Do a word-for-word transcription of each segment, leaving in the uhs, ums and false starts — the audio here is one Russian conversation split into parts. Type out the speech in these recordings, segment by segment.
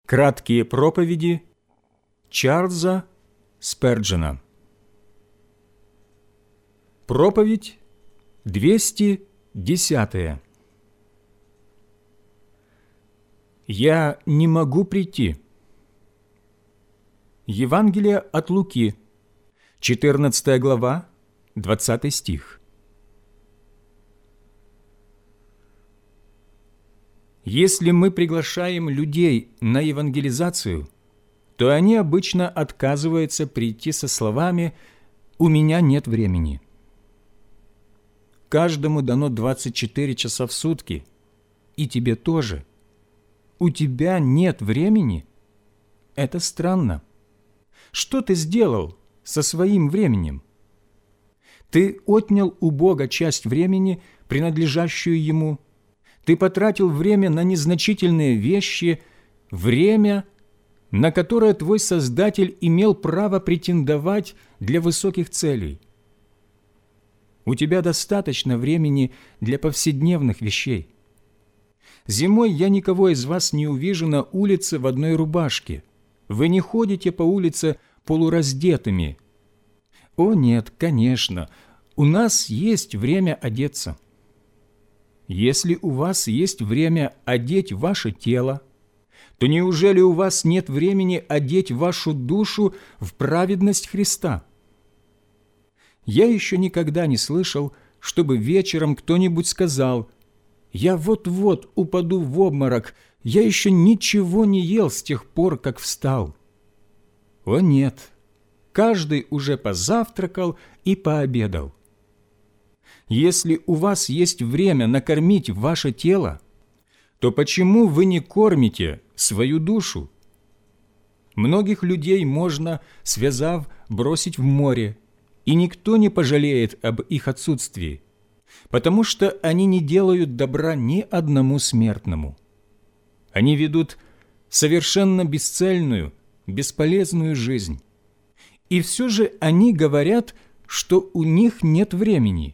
Краткие проповеди Чарльза Сперджена. Проповедь двести десятая. Я не могу прийти. Евангелие от Луки, четырнадцатая глава, двадцатый стих. Если мы приглашаем людей на евангелизацию, то они обычно отказываются прийти со словами «У меня нет времени». Каждому дано двадцать четыре часа в сутки, и тебе тоже. У тебя нет времени? Это странно. Что ты сделал со своим временем? Ты отнял у Бога часть времени, принадлежащую Ему. Ты потратил время на незначительные вещи, время, на которое твой Создатель имел право претендовать для высоких целей. У тебя достаточно времени для повседневных вещей. Зимой я никого из вас не увижу на улице в одной рубашке. Вы не ходите по улице полураздетыми. О нет, конечно, у нас есть время одеться. Если у вас есть время одеть ваше тело, то неужели у вас нет времени одеть вашу душу в праведность Христа? Я еще никогда не слышал, чтобы вечером кто-нибудь сказал: «Я вот-вот упаду в обморок, я еще ничего не ел с тех пор, как встал». О нет, каждый уже позавтракал и пообедал. Если у вас есть время накормить ваше тело, то почему вы не кормите свою душу? Многих людей можно, связав, бросить в море, и никто не пожалеет об их отсутствии, потому что они не делают добра ни одному смертному. Они ведут совершенно бесцельную, бесполезную жизнь. И все же они говорят, что у них нет времени.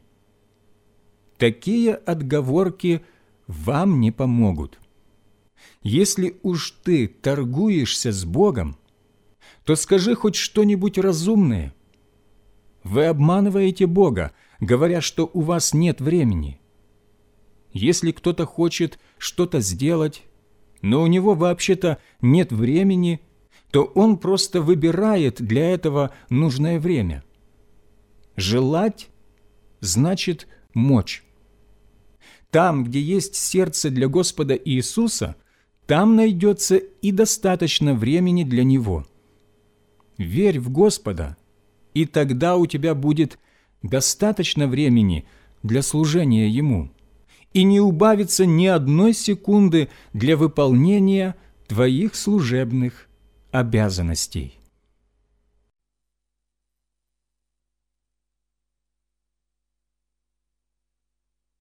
Такие отговорки вам не помогут. Если уж ты торгуешься с Богом, то скажи хоть что-нибудь разумное. Вы обманываете Бога, говоря, что у вас нет времени. Если кто-то хочет что-то сделать, но у него вообще-то нет времени, то он просто выбирает для этого нужное время. Желать значит мочь. Там, где есть сердце для Господа Иисуса, там найдется и достаточно времени для Него. Верь в Господа, и тогда у тебя будет достаточно времени для служения Ему, и не убавится ни одной секунды для выполнения твоих служебных обязанностей.